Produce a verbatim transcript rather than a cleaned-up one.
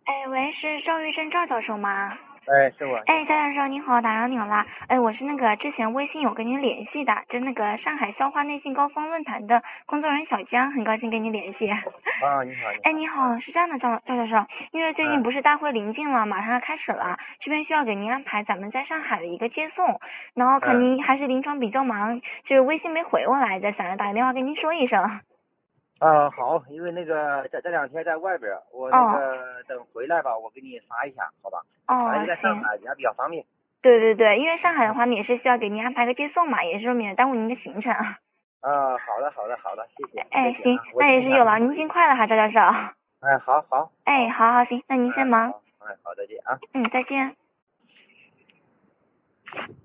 哎，喂，是赵玉珍赵教授吗？ 哎，是我，你哎，赵好。 教授您好，打扰您了。哎，我是那个之前微信有跟您联系的，就那个上海消化内信高峰论坛的工作人员小江，很高兴跟您联系。 啊，你好，你哎， 好。嗯你好，是这样的，赵赵教授，因为最近嗯不是大会临近了，马上要开始嗯了，这边需要给您安排咱们在上海的一个接送，然后看嗯您还是临床比较忙，就是微信没回我来着，想着打个电话跟您说一声。 啊，好，因为那个这这两天在外边儿，我那哦个等回来吧，我给你发一下，好吧？他那哦， 个在上行。 海，也比较方便。 对对对，因为上海的话，你也是需要给您安排个接送嘛，也是说免得耽误您的行程。 啊，好的，好的，好的，谢谢， 哎，行， 谢谢啊，我那尽一下也是有劳您给你回一下。 辛快了哈，赵教授。 哎，好好哎， 好。 好好行，那您先哎， 忙。 好，哎，好，再见啊。 嗯，再见。